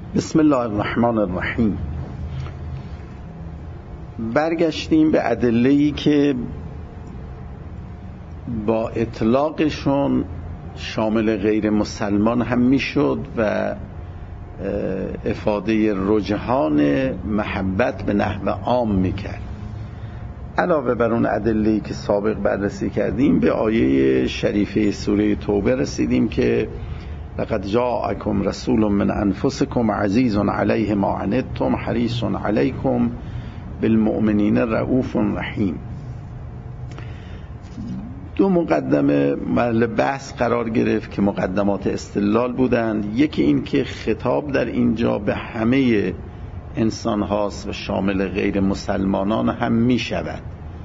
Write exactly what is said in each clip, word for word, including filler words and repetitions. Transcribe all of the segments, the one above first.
بسم الله الرحمن الرحیم. برگشتیم به ادله‌ای که با اطلاقشون شامل غیر مسلمان هم میشد و افاده رجحان محبت به نحو عام میکرد. علاوه بر اون ادله‌ای که سابق بررسی کردیم، به آیه شریفه سوره توبه رسیدیم که لقد جاءکم رسول من انفسکم عزیز علیه ما عنتم حریص علیکم بالمؤمنین رؤوف رحیم. دو مقدمه محل بحث قرار گرفت که مقدمات استدلال بودند. یکی این که خطاب در اینجا به همه انسان هاست و شامل غیر مسلمانان هم می شود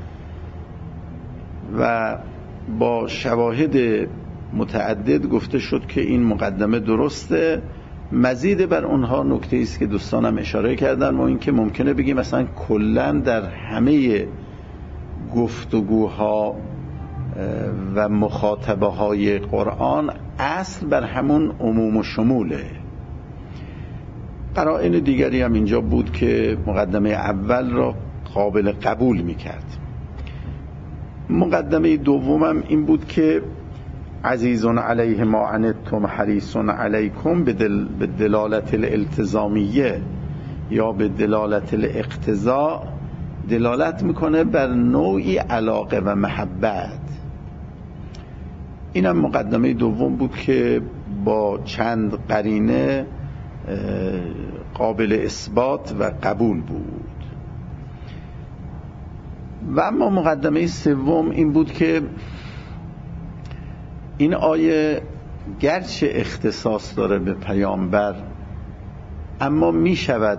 و با شواهد متعدد گفته شد که این مقدمه درسته. مزید بر اونها نکته است که دوستانم اشاره کردن و این که ممکنه بگیم مثلا کلن در همه گفتگوها و مخاطبه های قرآن اصل بر همون عموم و شموله. قرائن دیگری هم اینجا بود که مقدمه اول را قابل قبول میکرد. مقدمه دومم این بود که عزیز علیه ما عنتم حریص علیکم به دلالت الالتزامیه یا به دلالت الاقتضاء دلالت میکنه بر نوعی علاقه و محبت. اینم مقدمه دوم بود که با چند قرینه قابل اثبات و قبول بود. و اما مقدمه سوم این بود که این آیه گرچه اختصاص داره به پیامبر، اما می شود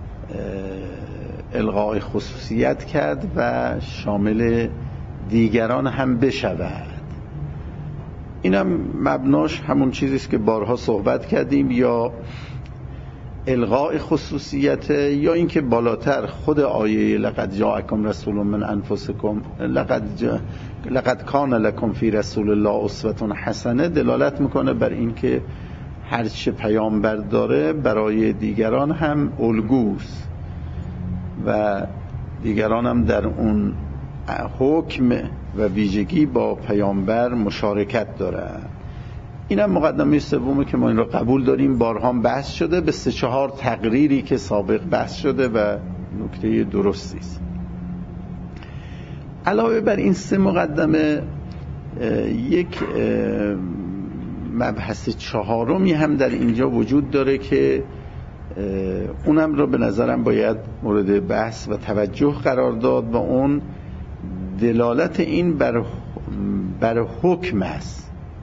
الغای خصوصیت کرد و شامل دیگران هم بشود. اینم مبناش همون چیزیست که بارها صحبت کردیم، یا الغای خصوصیت یا اینکه بالاتر خود آیه لقد جاءکم رسول من انفسکم لقد جا... لقد کان لکم فی رسول الله اسوة حسنه دلالت میکنه بر اینکه هر چه پیامبر داره برای دیگران هم الگوست و دیگران هم در اون حکم و ویژگی با پیامبر مشارکت دارن. اینم مقدمه سومه که ما این رو قبول داریم، بارها بحث شده به سه چهار تقریری که سابق بحث شده و نکته درستی است. علاوه بر این سه مقدمه یک مبحث چهارمی هم در اینجا وجود داره که اونم رو به نظرم باید مورد بحث و توجه قرار داد و اون دلالت این بر بر حکم است.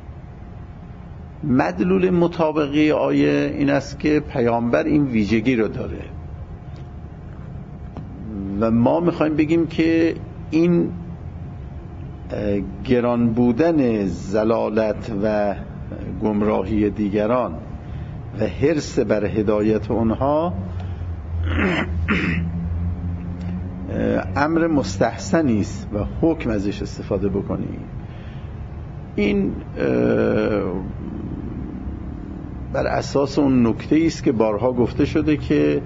مدلول مطابقی آیه این است که پیامبر این ویژگی رو داره و ما میخوایم بگیم که این گران بودن زلالت و گمراهی دیگران و حرص بر هدایت اونها امر مستحسنی است و حکم ازش استفاده بکنیم. این بر اساس اون نکته است که بارها گفته شده که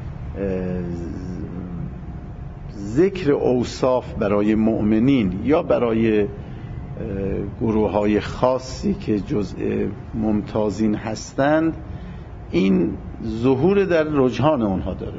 ذکر اوصاف برای مؤمنین یا برای گروه های خاصی که جزء ممتازین هستند این ظهور در رجحان اونها داره.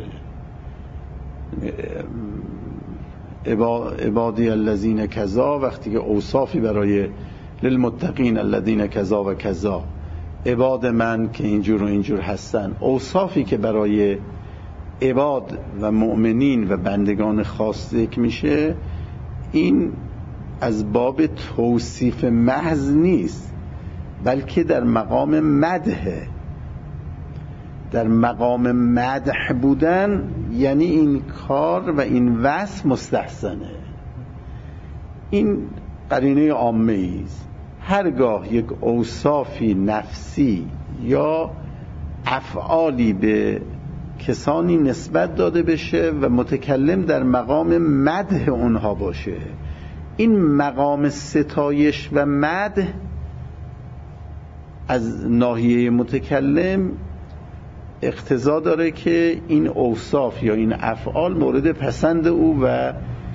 عبادی الذین کذا، وقتی که اوصافی برای للمتقین الذین کذا و کذا، عباد من که اینجور و اینجور هستن، اوصافی که برای عباد و مؤمنین و بندگان خاص ذکر میشه، این از باب توصیف محض نیست بلکه در مقام مدحه. در مقام مدح بودن یعنی این کار و این وصف مستحسنه. این قرینه عامه است. هرگاه یک اوصافی نفسی یا افعالی به کسانی نسبت داده بشه و متکلم در مقام مدح اونها باشه، این مقام ستایش و مدح از ناحیه متکلم اقتضا داره که این اوصاف یا این افعال مورد پسند او و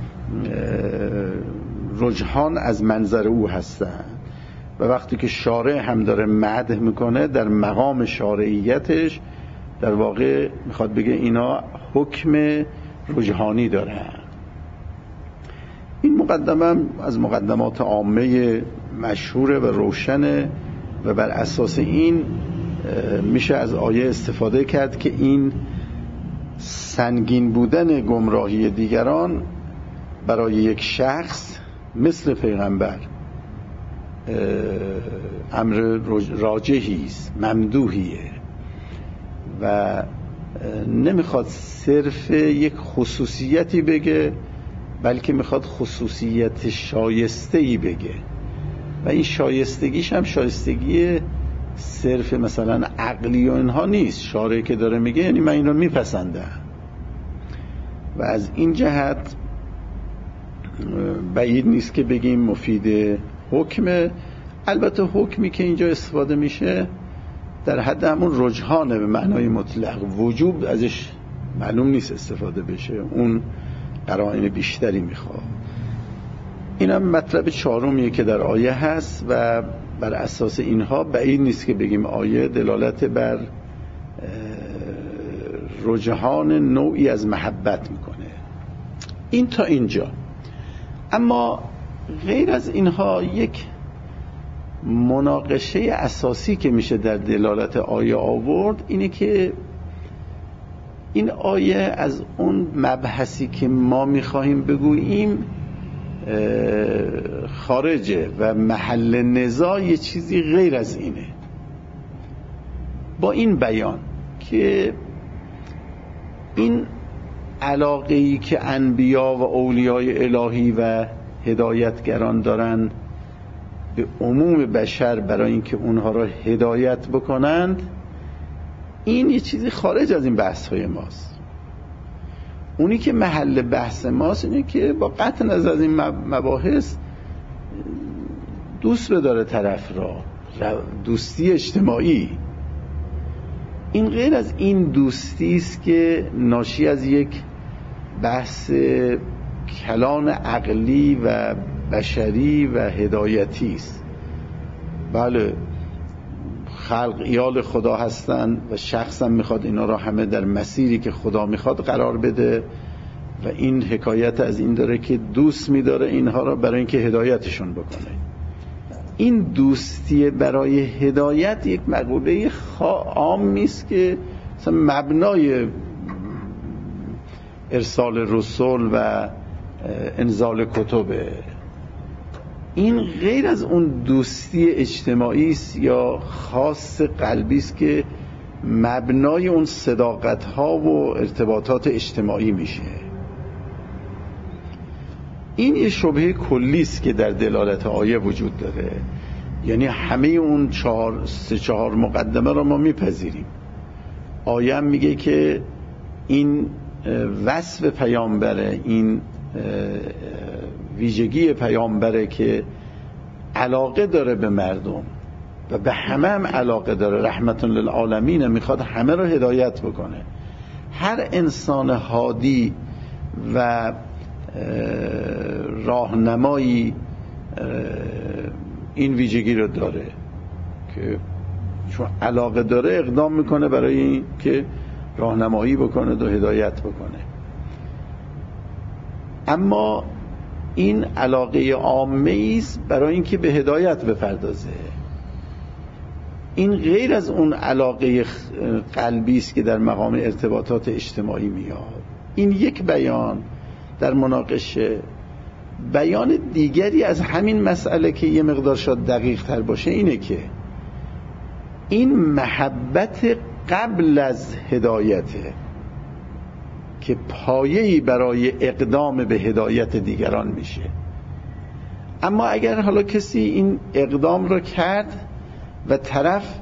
رجحان از منظر او هستن و وقتی که شارع هم داره مدح میکنه در مقام شارعیتش در واقع میخواد بگه اینا حکم رجحانی دارن. این مقدمه از مقدمات عامه مشهوره و روشنه و بر اساس این میشه از آیه استفاده کرد که این سنگین بودن گمراهی دیگران برای یک شخص مثل پیغمبر امر راجحی است، ممدوحیه و نمیخواد صرف یک خصوصیتی بگه بلکه میخواد خصوصیت شایسته‌ای بگه و این شایستگیش هم شایستگی صرف مثلا عقلی و اینها نیست. شارعی که داره میگه یعنی من این رو میپسندم و از این جهت بعید نیست که بگیم مفید حکمه. البته حکمی که اینجا استفاده میشه در حد همون رجحانه به معنای مطلق، وجوب ازش معلوم نیست استفاده بشه، اون قرائن بیشتری میخواد. اینم مطلب چهارمیه که در آیه هست و بر اساس اینها بعید نیست که بگیم آیه دلالت بر رجحان نوعی از محبت میکنه. این تا اینجا. اما غیر از اینها یک مناقشه اساسی که میشه در دلالت آیه آورد اینه که این آیه از اون مبحثی که ما میخواهیم بگوییم خارجه و محل نزاع یه چیزی غیر از اینه. با این بیان که این علاقه‌ای که انبیا و اولیای الهی و هدایتگران دارن به عموم بشر برای اینکه اونها را هدایت بکنند، این یه چیزی خارج از این بحث‌های ماست. اونی که محل بحث ماست اینه که با قطع نظر از این مباحث دوست بداره طرف را، دوستی اجتماعی. این غیر از این دوستی است که ناشی از یک بحث کلان عقلی و بشری و هدایتی است. بله، خلق ایال خدا هستن و شخص هم میخواد اینا را همه در مسیری که خدا میخواد قرار بده و این حکایت از این داره که دوست میداره اینها را برای اینکه هدایتشون بکنه. این دوستی برای هدایت یک مقوله عام نیست که مثلا مبنای ارسال رسول و انزال کتبه. این غیر از اون دوستی اجتماعی است یا خاص قلبی است که مبنای اون صداقت ها و ارتباطات اجتماعی میشه. این یه شبهه کلی است که در دلالت آیه وجود داره. یعنی همه اون چهار سه چهار مقدمه رو ما میپذیریم. آیه هم میگه که این وصف پیامبره، این ویژگی پیامبره که علاقه داره به مردم و به همه هم علاقه داره، رحمت للعالمین، میخواد همه رو هدایت بکنه. هر انسان هادی و راهنمایی این ویژگی رو داره که چون علاقه داره اقدام میکنه برای این که راهنمایی بکنه و هدایت بکنه. اما این علاقه عامه است برای اینکه به هدایت بپردازه. این غیر از اون علاقه قلبی است که در مقام ارتباطات اجتماعی میاد. این یک بیان در مناقشه. بیان دیگری از همین مسئله که یه مقدار شاید دقیق تر باشه اینه که این محبت قبل از هدایته که پایه‌ای برای اقدام به هدایت دیگران میشه. اما اگر حالا کسی این اقدام رو کرد و طرف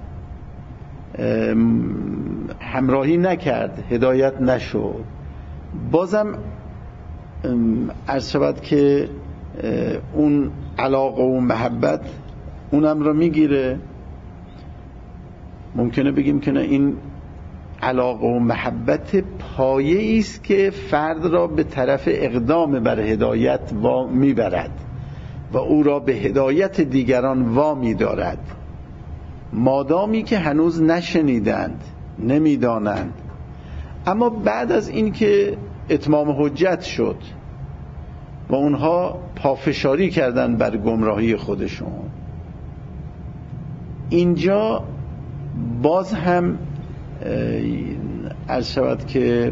همراهی نکرد، هدایت نشد، بازم عرض شود که اون علاقه و محبت اونم رو میگیره. ممکنه بگیم که نه، این علاقه و محبت پایه‌ای است که فرد را به طرف اقدام بر هدایت وا میبرد و او را به هدایت دیگران وامی دارد، مادامی که هنوز نشنیدند، نمیدانند. اما بعد از این که اتمام حجت شد و اونها پافشاری کردند بر گمراهی خودشون، اینجا باز هم عرض شود که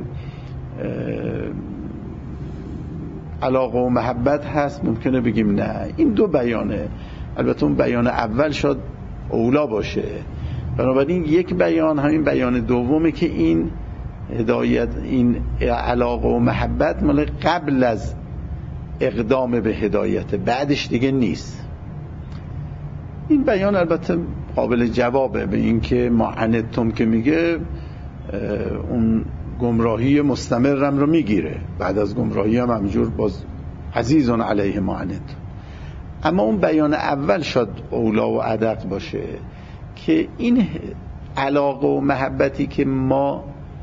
علاقه و محبت هست. ممکنه بگیم نه، این دو بیانه، البته اون بیان اول شاید اولا باشه، بنابراین یک بیان همین بیان دومه که این هدایت، این علاقه و محبت مال قبل از اقدام به هدایت، بعدش دیگه نیست. این بیان البته قابل جوابه به این که ما عنتم که میگه اون گمراهی مستمرم رو میگیره، بعد از گمراهی هم همجور باز عزیزون علیه ما عنتم. اما اون بیان اول شاید اولا و ادق باشه که این علاقه و محبتی که ما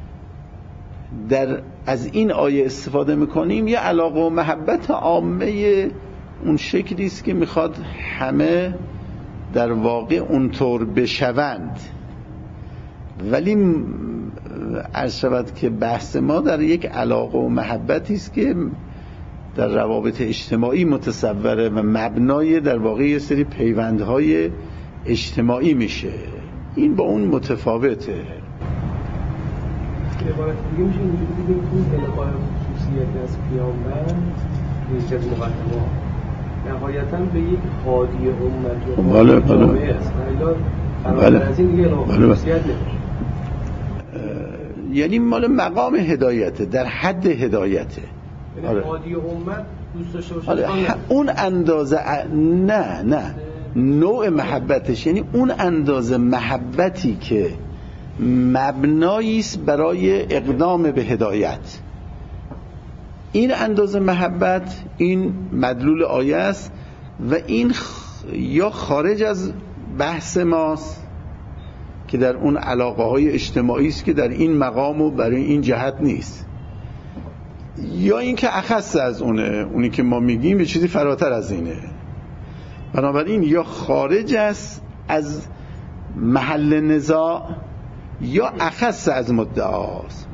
در از این آیه استفاده میکنیم یه علاقه و محبت عامه اون شکلی است که میخواد همه در واقع اونطور بشوند، ولی عرض شود که بحث ما در یک علاقه و محبتی است که در روابط اجتماعی متصوره و مبنای در واقع یه سری پیوندهای اجتماعی میشه. این با اون متفاوته. به عبارت دیگه میشه اینجوری بگیم تو انتقال خصوصیت از پیامبر نیست از مقدمات نهایتاً به یک هادی امت و بله بله است. بله از این دیگه خصوصیت نمیشه، یعنی مال مقام هدایته، در حد هدایته. یعنی هادی امت دوست داشته باشه آره. اون اندازه نه نه نوع محبتش، یعنی اون اندازه محبتی که مبنایی است برای اقدام به هدایت، این اندازه محبت این مدلول آیه است و این خ... یا خارج از بحث ماست که در اون علاقه های اجتماعی است که در این مقام و برای این جهت نیست، یا این که اخص از اونه، اونی که ما میگیم یه چیزی فراتر از اینه. بنابراین یا خارج است از محل نزاع یا اخص از مدعاست.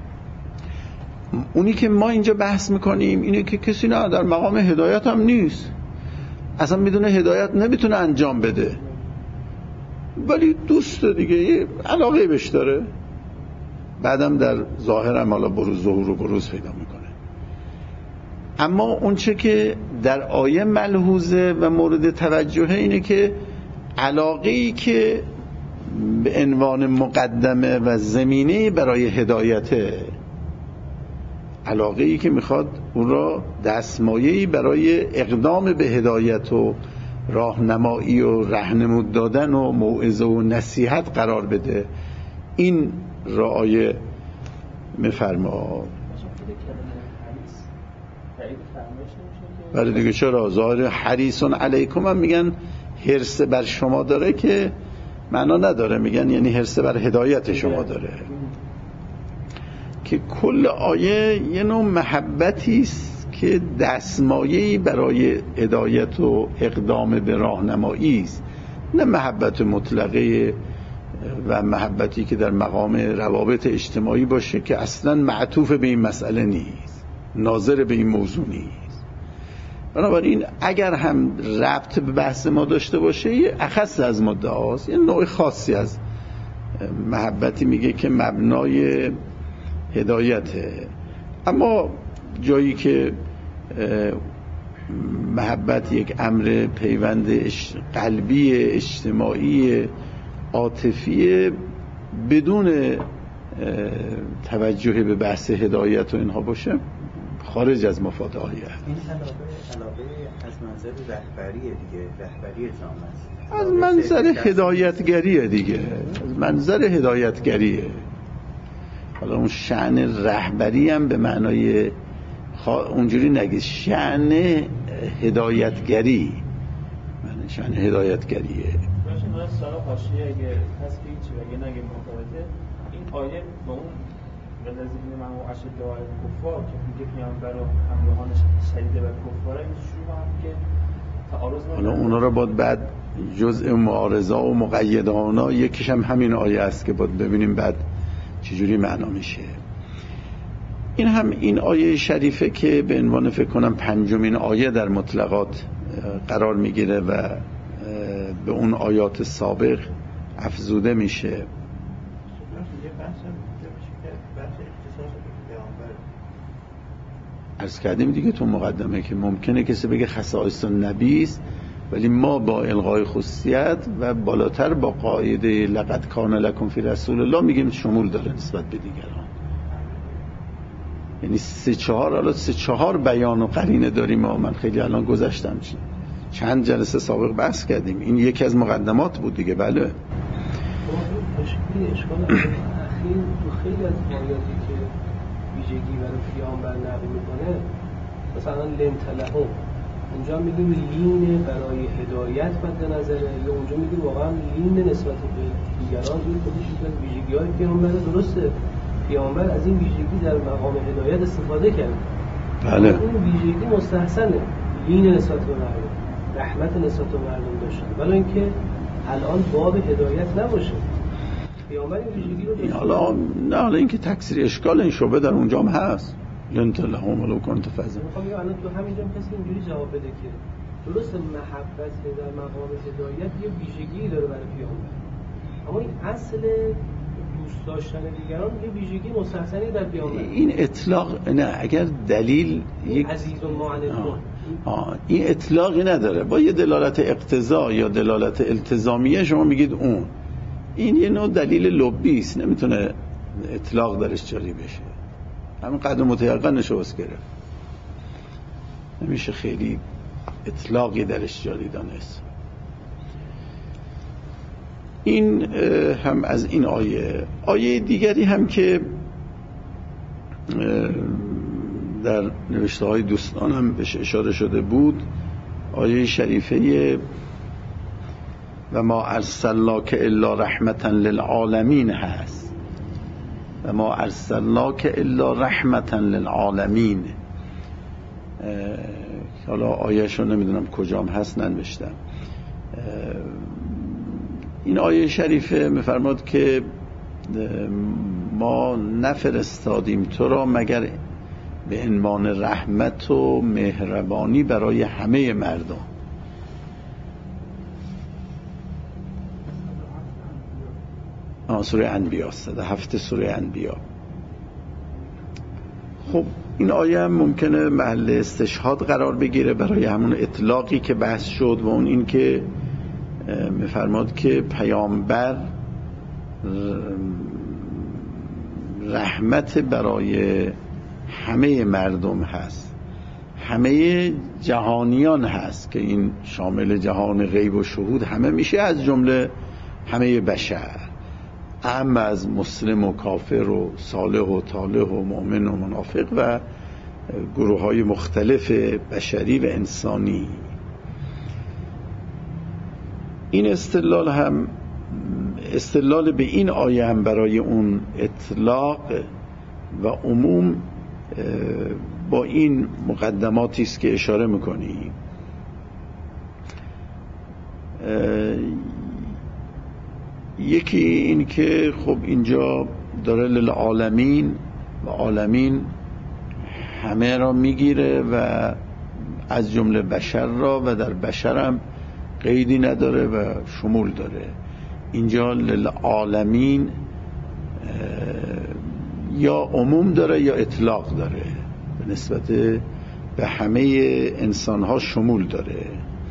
اونی که ما اینجا بحث میکنیم اینه که کسی نه در مقام هدایت هم نیست، اصلا میدونه هدایت نمیتونه انجام بده، ولی دوست دیگه یه علاقه بهش داره، بعدم در ظاهر هم حالا بروز ظهور و بروز پیدا میکنه. اما اون چه که در آیه ملحوظه و مورد توجهه اینه که علاقه‌ای که به عنوان مقدمه و زمینه برای هدایته، علاقه‌ای که میخواد اون را دستمایه‌ای برای اقدام به هدایت و راهنمایی و راهنمود دادن و موعظه و نصیحت قرار بده، این رعایه میفرما. برای دیگه چرا ظاهر حریصون علیکم هم میگن حرص بر شما داره که معنا نداره، میگن یعنی حرص بر هدایت شما داره، که کل آیه یه نوع محبتی است که دستمایه‌ای برای هدایت و اقدام به راهنمایی است، نه محبت مطلقه و محبتی که در مقام روابط اجتماعی باشه که اصلا معطوف به این مسئله نیست، ناظر به این موضوع نیست. بنابراین اگر هم ربط به بحث ما داشته باشه یه اخص از مدعاست، یه نوع خاصی از محبتی میگه که مبنای هدایته. اما جایی که محبت یک امر پیوند قلبی اجتماعی عاطفی بدون توجه به بحث هدایت و اینها باشه خارج از مفاد آیه. این علاقه علاقه از منظر رهبریه دیگه، رهبری جامعه، از منظر هدایتگریه دیگه، از منظر هدایتگریه. حالا اون شأن رهبری هم به معنای خوا... اونجوری نگید، شأن هدایتگری، معنی شأن هدایتگریه. باشه ما سوال حاشیه اگه هست که چی بگه نگه مرتبطه، این آیه با اون ولذین من و اشد علی الکفار که میگه پیامبر و همراهانش شدید بر کفار، این شروع هم که تعارض حالا اونا رو باید بعد جزء معارضه و مقیدانا یکیش هم همین آیه است که باید ببینیم بعد چجوری معنا میشه. این هم این آیه شریفه که به عنوان فکر کنم پنجمین آیه در مطلقات قرار میگیره و به اون آیات سابق افزوده میشه. عرض کردیم دیگه تو مقدمه که ممکنه کسی بگه خصائص النبی است، ولی ما با الغای خصوصیت و بالاتر با قاعده لقد کان لکم فی رسول الله میگیم شمول داره نسبت به دیگران. یعنی سه چهار حالا سه چهار بیان و قرینه داریم و من خیلی الان گذشتم چی چند جلسه سابق بحث کردیم. این یکی از مقدمات بود دیگه. بله اشکال اخیر تو خیلی از آیاتی که ویژگی برای پیامبر نقل میکنه، مثلا لن تلهم، اونجا میگیم لین برای هدایت مد نظره، یا اونجا میگیم واقعا لین نسبت به دیگران. این خودش از ویژگی‌های پیامبر. درسته پیامبر از این ویژگی در مقام هدایت استفاده کرد، بله اون ویژگی مستحسنه، لین نسبت به مردم، رحمت نسبت به مردم داشتن، ولی اینکه الان باب هدایت نباشه. پیامبر این ویژگی رو داشت. حالا نه حالا اینکه تکثیر اشکال این شعبه در اونجا هم هست، لن تلهم ولو كنت فظا. میخوام بگم الان تو همینجا کسی اینجوری جواب بده که درست محبت در مقام هدایت یه ویژگی داره برای پیامبر، اما این اصل دوست داشتن دیگران یه ویژگی مستحسنی در پیامبر. این اطلاق نه، اگر دلیل یک عزیز و معاند آه. این اطلاقی نداره، با یه دلالت اقتضا یا دلالت التزامیه شما میگید اون. این یه نوع دلیل لبی است، نمیتونه اطلاق درش جاری بشه. همین قدر متیقن نشه بس گرفت، نمیشه خیلی اطلاقی درش جاری دانست. این هم از این آیه. آیه دیگری هم که در نوشته های دوستانم بهش اشاره شده بود، آیه شریفه و ما ارسلناک الا رحمتا للعالمین هست. و ما ارسلناک الا رحمتا للعالمین. حالا آیه‌شو نمیدونم کجام هست ننوشتم. این آیه شریفه میفرماد که ما نفرستادیم تو را مگر به عنوان رحمت و مهربانی برای همه مردم. سوره انبیاء است، هفته سوره انبیاء. خب این آیه هم ممکنه محل استشهاد قرار بگیره برای همون اطلاقی که بحث شد و اون این که میفرماد که پیامبر رحمت برای همه مردم هست، همه جهانیان هست که این شامل جهان غیب و شهود همه میشه، از جمله همه بشر، اهم از مسلم و کافر و صالح و طالح و مؤمن و منافق و گروه های مختلف بشری و انسانی. این استدلال هم استدلال به این آیه هم برای اون اطلاق و عموم با این مقدماتی است که اشاره میکنیم. یکی این که خب اینجا داره للعالمین و عالمین همه را میگیره و از جمله بشر را، و در بشر هم قیدی نداره و شمول داره. اینجا للعالمین یا عموم داره یا اطلاق داره، به نسبت به همه انسانها شمول داره.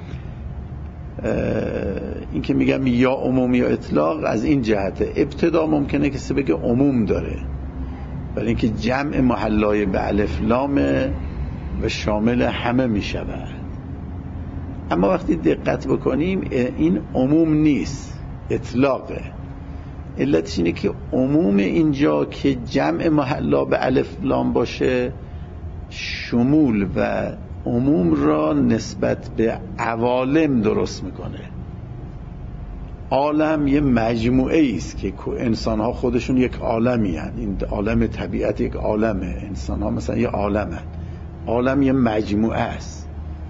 این که میگم یا عموم یا اطلاق از این جهته، ابتدا ممکنه کسی بگه عموم داره، ولی اینکه جمع محلای به الف لام و شامل همه میشود. اما وقتی دقت بکنیم این عموم نیست، اطلاقه. علتش اینه که عموم اینجا که جمع محلا به الف لام باشه شمول و عموم را نسبت به عوالم درست میکنه. عالم یه مجموعه است که انسان ها خودشون یک عالمی هن. این عالم طبیعت یک عالمه، انسان ها مثلا یه عالم هن. عالم یه مجموعه است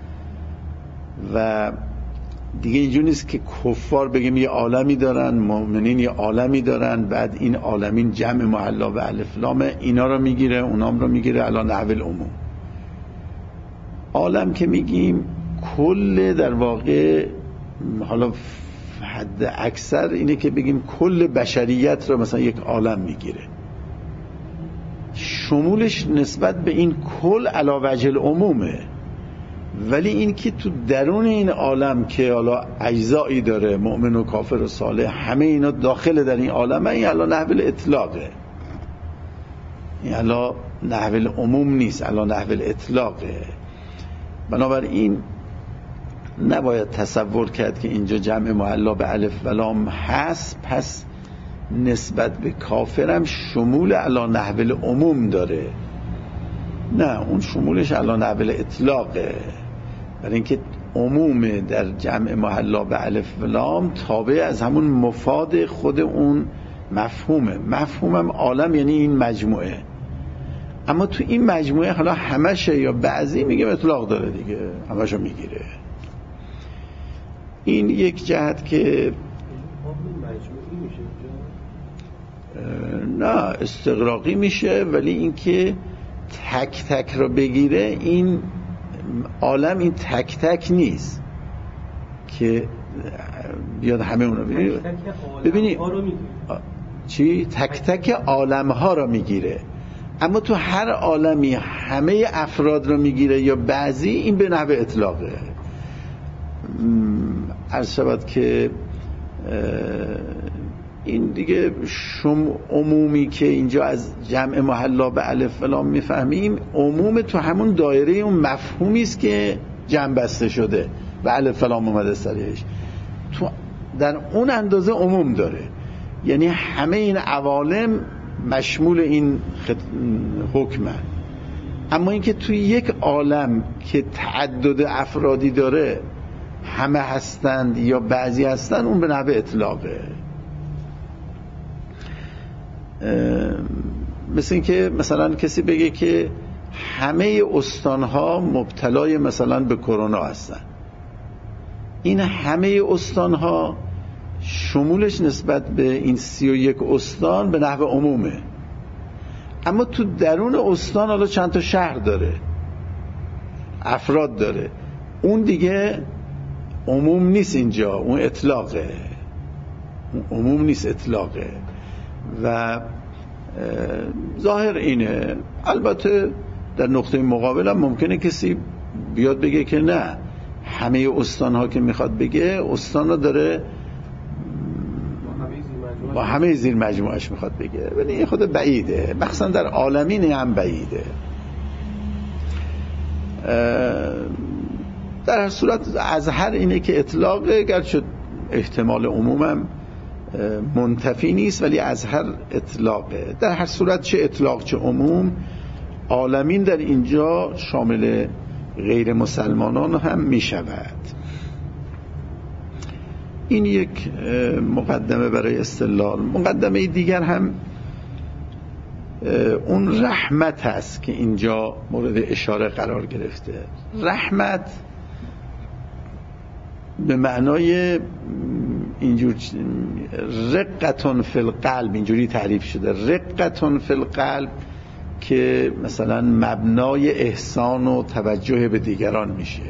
و دیگه اینجور نیست که کفار بگیم یه عالمی دارن، مؤمنین یه عالمی دارن، بعد این عالمین جمع محلا به الف لام اینا رو میگیره اونام رو میگیره علی نحو العموم. عالم که میگیم کل، در واقع حالا حد اکثر اینه که بگیم کل بشریت رو مثلا یک عالم میگیره، شمولش نسبت به این کل علی وجه العمومه، ولی این که تو درون این عالم که حالا اجزایی داره، مؤمن و کافر و صالح همه اینا داخل در این عالم، این علی نحو الاطلاقه، این علی نحو العموم نیست، علی نحو الاطلاقه. بنابراین نباید تصور کرد که اینجا جمع محلا به الف و لام هست پس نسبت به کافرم شمول علی نحو العموم داره. نه، اون شمولش علی نحو الاطلاقه، برای اینکه عموم در جمع محلا به الف و لام تابع از همون مفاد خود اون مفهومه. مفهومم عالم یعنی این مجموعه، اما تو این مجموعه حالا همشه یا بعضی میگه اطلاق داره دیگه، همشو میگیره. این یک جهت که نه استغراقی میشه، ولی اینکه تک تک رو بگیره، این عالم این تک تک نیست که بیاد همه اون رو ببینید. ببینید چی؟ تک تک عالم ها رو میگیره، اما تو هر عالمی همه افراد رو میگیره یا بعضی، این به نحو اطلاقه. عرض شود که این دیگه شم عمومی که اینجا از جمع محلا به الف و لام میفهمیم، عموم تو همون دایره اون مفهومی است که جمع بسته شده و الف و لام اومده سریعش، تو در اون اندازه عموم داره، یعنی همه این عوالم مشمول این خط... حکمه. اما اینکه توی یک عالم که تعدد افرادی داره همه هستند یا بعضی هستند، اون به نحو اطلاقه. مثل این که مثلا کسی بگه که همه استانها مبتلای مثلا به کرونا هستن، این همه استانها شمولش نسبت به این سی و یک استان به نحو عمومه، اما تو درون استان حالا چند تا شهر داره، افراد داره، اون دیگه عموم نیست، اینجا اون اطلاقه، اون عموم نیست، اطلاقه. و ظاهر اینه. البته در نقطه مقابل هم ممکنه کسی بیاد بگه که نه، همه استانها که میخواد بگه استان رو داره با همه زیر مجموعش میخواد بگه، ولی این خود بعیده، مخصوصا در عالمین هم بعیده. در هر صورت از هر اینه که اطلاقه، گرچه احتمال عمومم منتفی نیست، ولی از هر اطلاقه. در هر صورت چه اطلاق چه عموم، عالمین در اینجا شامل غیر مسلمانان هم می شود. این یک مقدمه برای استدلال. مقدمه دیگر هم اون رحمت هست که اینجا مورد اشاره قرار گرفته. رحمت به معنای اینجور رقتون فی القلب اینجوری تعریف شده، رقتون فی القلب، که مثلا مبنای احسان و توجه به دیگران میشه.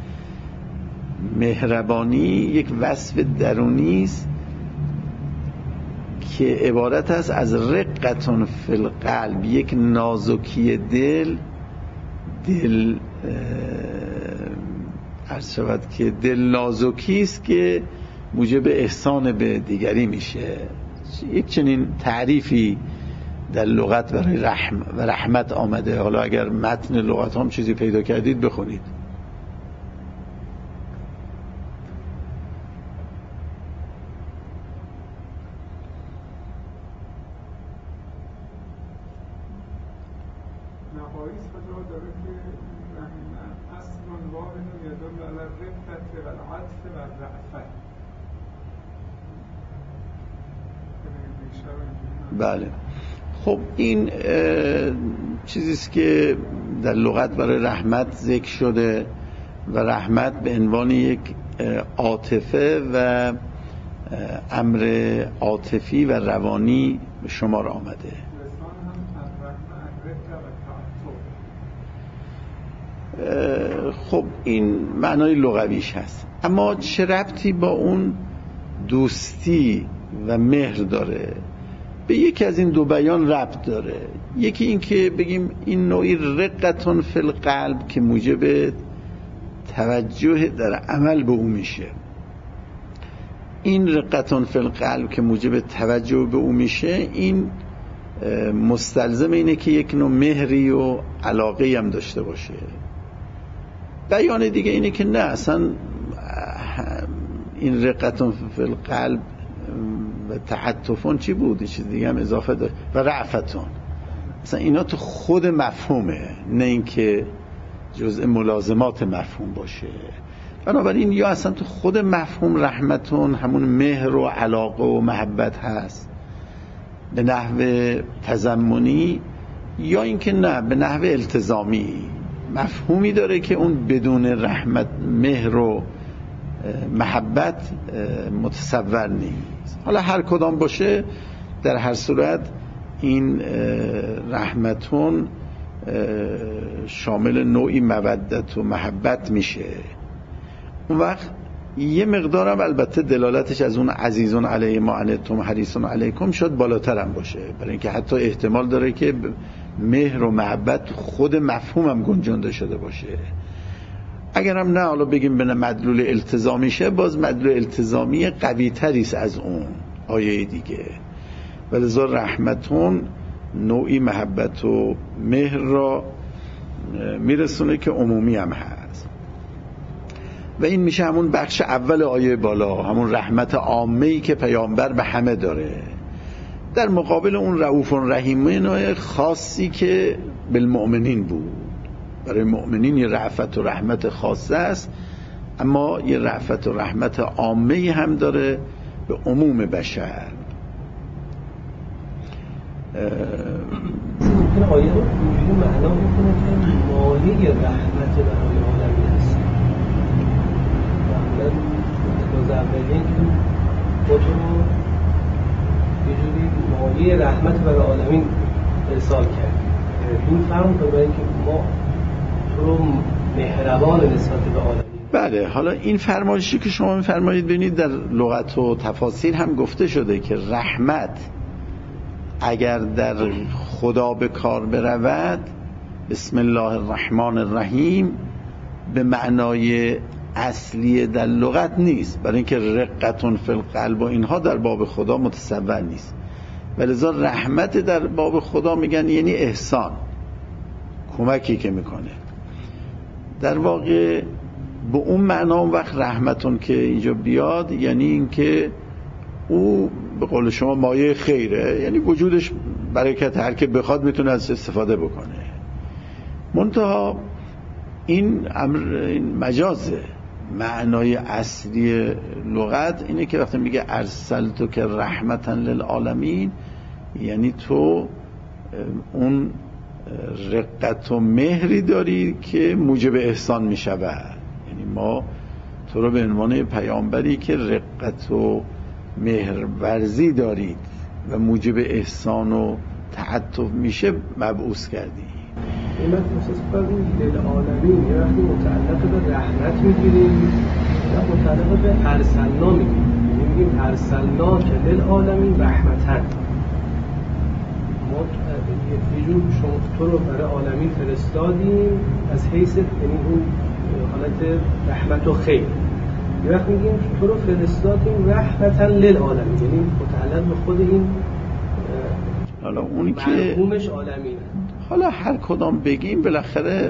مهربانی یک وصف درونی است که عبارت است از رقتون فی القلب، یک نازکی دل. دل عرض شود که دل نازکی است که موجب احسان به دیگری میشه. یک چنین تعریفی در لغت برای رحم و رحمت آمده. حالا اگر متن لغت هم چیزی پیدا کردید بخونید. بله. خب این چیزیست که در لغت برای رحمت ذکر شده و رحمت به عنوان یک عاطفه و امر عاطفی و روانی به شمار آمده. خب این معنای لغویش هست، اما چه ربطی با اون دوستی و مهر داره؟ به یکی از این دو بیان ربط داره. یکی این که بگیم این نوعی رقتون فی القلب که موجب توجه در عمل به او میشه. این رقتون فی القلب که موجب توجه به او میشه، این مستلزم اینه که یک نوع مهری و علاقه هم داشته باشه. بیان دیگه اینه که نه، اصلا این رقتون فی القلب و تعطفون چی بود؟ یه چیز دیگه هم اضافه داشت و رعفتون. اصلا اینا تو خود مفهومه، نه اینکه جزء ملازمات مفهوم باشه. بنابراین یا اصلا تو خود مفهوم رحمتون همون مهر و علاقه و محبت هست به نحو تضمنی، یا اینکه نه به نحو التزامی مفهومی داره که اون بدون رحمت، مهر و محبت متصور نیست. حالا هر کدام باشه، در هر صورت این رحمتون شامل نوعی مودت و محبت میشه. اون وقت یه مقدارم البته دلالتش از اون عزیزون علیه ما عنتم حریصون علیکم شاید بالاتر هم باشه، برای اینکه حتی احتمال داره که مهر و محبت خود مفهوم هم گنجانده شده باشه. اگرم نه حالا بگیم به مدلول التزامی شه، باز مدلول التزامی قوی تریست از اون آیه دیگه. ولذا رحمتون نوعی محبت و مهر را میرسونه که عمومی هم هست و این میشه همون بخش اول آیه بالا، همون رحمت عامه‌ای که پیامبر به همه داره. در مقابل اون رؤوف رحیم نوع خاصی که بالمؤمنین بود. برای مؤمنین یه رأفت و رحمت خاصه است، اما یه رأفت و رحمت عامه‌ای هم داره به عموم بشر. ممکنه آیه رو اینجوری معنا بکنه که مایه رحمت برای عالمین هست. مثلا متضاد اولیه که با تو رو یه جوری مایه رحمت برای عالمین ارسال کرد. این فهم کنه برای اینکه ما تو رو مهربان نسبت به عالمین. بله، حالا این فرمایشی که شما می‌فرمایید ببینید در لغت و تفاسیر هم گفته شده که رحمت اگر در خدا به کار برود، بسم الله الرحمن الرحیم، به معنای اصلی در لغت نیست، برای اینکه رقتون فی القلب و اینها در باب خدا متصور نیست. ولذا رحمت در باب خدا میگن یعنی احسان، کمکی که میکنه. در واقع به اون معنا اون وقت رحمتون که اینجا بیاد یعنی اینکه او به قول شما مایه خیره، یعنی وجودش برکت، هر که بخواد میتونه از استفاده بکنه. منتها این امر این مجازه. معنای اصلی لغت اینه که وقتی میگه ارسلتو که رحمتا للعالمین، یعنی تو اون رقت و مهری داری که موجب احسان میشود. یعنی ما تو رو به عنوان پیامبری که رقت و مهر ورزی دارید و موجب احسان و تعطف میشه مبعوث کردی. این وقت محسوس کنیم للعالمین یه وقتی متعلق به رحمت میگیریم یا متعلق به ارسلنا میگیریم، یعنی میگیم ارسلنا که للعالمین رحمتن. ما یه جور شما تو رو برای عالمین فرستادیم از حیث یعنی اون حالت رحمت و خیر. یه وقت میگیم تو رو فرستادیم رحمتن للعالمین، یعنی متعلق به خود این حالا اونی که مرحومش عالمینه. حالا هر کدام بگیم بالاخره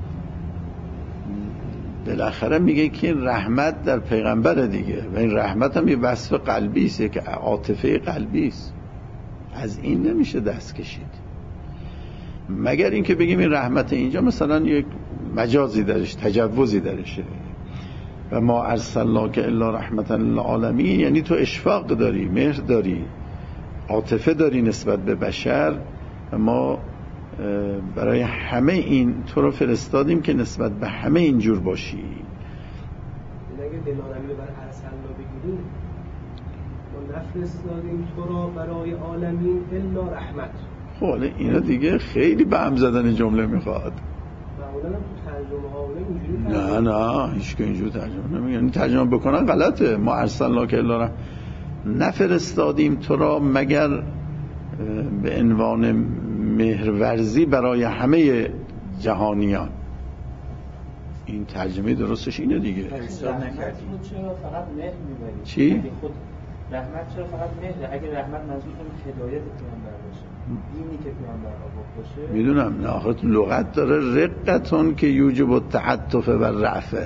بالاخره میگه که این رحمت در پیغمبر دیگه، و این رحمت هم یه وصف قلبی است، که عاطفه قلبی است. از این نمیشه دست کشید، مگر اینکه بگیم این رحمت اینجا مثلا یک مجازی درش، تجوزی درشه. و ما ارسلناک الا رحمتا للعالمین، یعنی تو اشفاق داری، مهر داری، عاطفه داری نسبت به بشر و ما برای همه این تو رو فرستادیم که نسبت به همه اینجور باشی. اگه دلالمی رو بر ارسلنا بگیریم، ما نفرستادیم تو را برای عالمین الا رحمت. خب اینا دیگه خیلی به هم زدن جمله میخواد. معمولا هم تو ترجمه ها اینجوری نه نه هیچ که اینجوری ترجمه نمیگن. یعنی ترجمه بکنن غلطه. ما ارسلنا که الا رحمت، نفرستادیم تو را مگر به عنوان مهرورزی برای همه جهانیان. این ترجمه درستش اینه دیگه. رحمت چرا فقط مهر میبرید؟ چی؟ خود رحمت چرا فقط مهر؟ اگر رحمت منظور کنید هدایت پیامبر باشه، دینی که پیامبر آورد باشه. میدونم نه آخه لغت داره رقتون که یوجب التعطف و رأفه،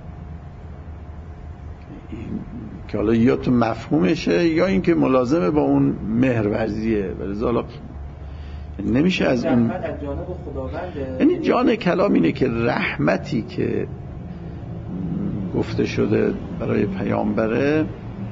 که حالا یا تو مفهومشه یا اینکه ملازمه با اون مهرورزیه. ولی حالا نمیشه از اون رحمت از جانب خداونده. یعنی جان کلام اینه که رحمتی که گفته شده برای پیامبره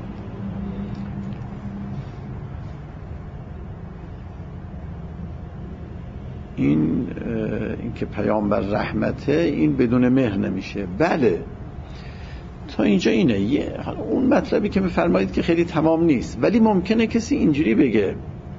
این این که پیامبر رحمته، این بدون مهر نمیشه. بله تا اینجا اینه. یه اون مطلبی که میفرمایید که خیلی تمام نیست، ولی ممکنه کسی اینجوری بگه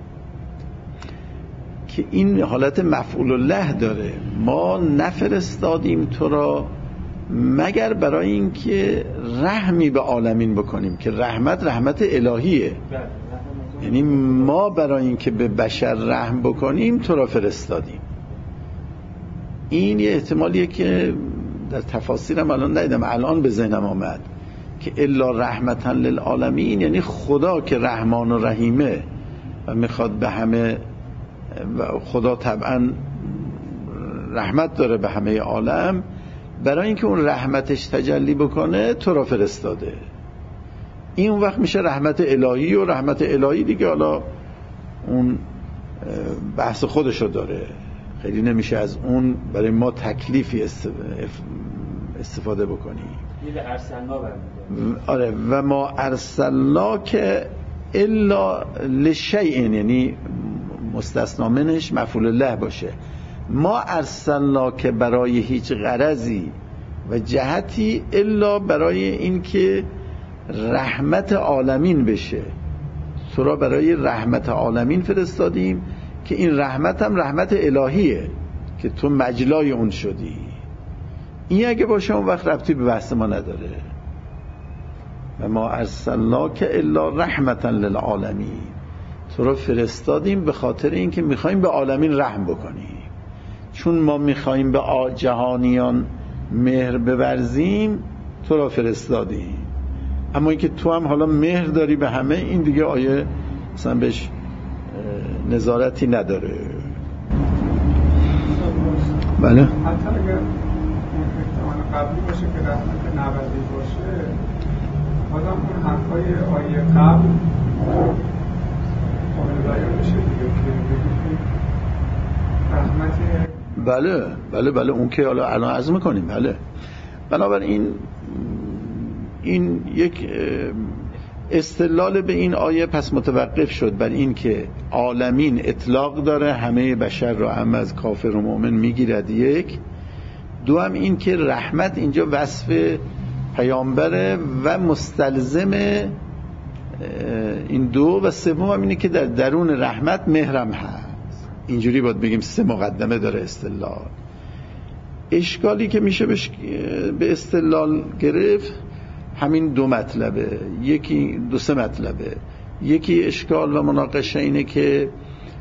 که این حالت مفعول الله داره. ما نفرستادیم تو را مگر برای اینکه رحمی به عالمین بکنیم، که رحمت رحمت الهیه. یعنی ما برای اینکه به بشر رحم بکنیم تو را فرستادیم. این یه احتمالیه که در تفاسیرم الان ندیدم، الان به ذهنم آمد که الا رحمتا للعالمین، یعنی خدا که رحمان و رحیمه و میخواد به همه، و خدا طبعا رحمت داره به همه عالم، برای اینکه اون رحمتش تجلی بکنه تو را فرستاده. این اون وقت میشه رحمت الهی، و رحمت الهی دیگه حالا اون بحث خودشو داره، خیلی نمیشه از اون برای ما تکلیفی استفاده بکنی. یه ارسلنا برمیده. آره و ما ارسلنا که الا لشیء، یعنی مستثنا منش مفعول الله باشه. ما ارسلنا که برای هیچ غرضی و جهتی الا برای این که رحمت عالمین بشه. تو را برای رحمت عالمین فرستادیم که این رحمت هم رحمت الهیه که تو مجلای اون شدی. این اگه باشه اون وقت ربطی به بحث ما نداره. و ما ارسلنا که الا رحمتا للعالمین، تو را فرستادیم به خاطر اینکه میخوایم به عالمین رحم بکنیم. چون ما میخوایم به جهانیان مهر بورزیم تو را فرستادیم. اما اینکه تو هم حالا مهر داری به همه، این دیگه آیه مثلا بهش نظارتی نداره. بله حتی اگر احتمال قبلی باشه که رحمت نبوی باشه، آدم اون حرفای آیه قبل قابل بیان میشه دیگه که بگید رحمت. بله بله بله اون که حالا الان عرض میکنیم. بله بنابراین این یک استدلال به این آیه پس متوقف شد بر این که عالمین اطلاق داره، همه بشر را هم از کافر و مؤمن میگیرد. یک دو هم این که رحمت اینجا وصف پیامبره و مستلزم این دو، و سوم هم اینه که در درون رحمت مهرم هست. اینجوری باید بگیم سه مقدمه داره استدلال. اشکالی که میشه به استدلال گرفت همین دو مطلبه، یکی دو سه مطلبه. یکی اشکال و مناقشه اینه که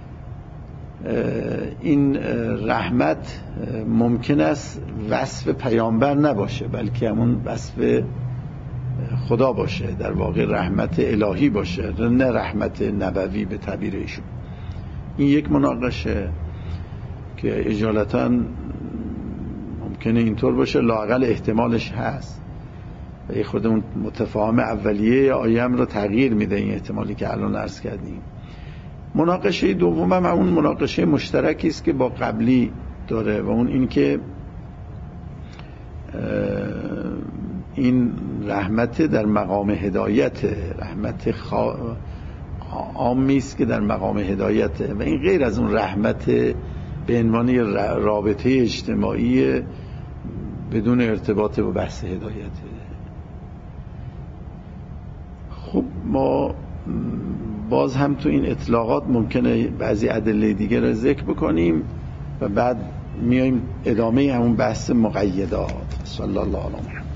این رحمت ممکن است وصف پیامبر نباشه، بلکه همون وصف خدا باشه، در واقع رحمت الهی باشه، نه رحمت نبوی به تعبیر ایشون. این یک مناقشه که اجالتا ممکنه اینطور باشه، لااقل احتمالش هست و یه خود اون متفاهم اولیه آیه هم رو تغییر میده این احتمالی که الان عرض کردیم. مناقشه دوم هم اون مناقشه مشترکی است که با قبلی داره، و اون این که این رحمت در مقام هدایت، رحمت عامی است که در مقام هدایته و این غیر از اون رحمت به عنوان رابطه اجتماعی بدون ارتباط با بحث هدایته. خب ما باز هم تو این اطلاقات ممکنه بعضی ادله دیگه رو ذکر بکنیم و بعد میایم ادامه همون بحث مقیدات. صلی الله علیه و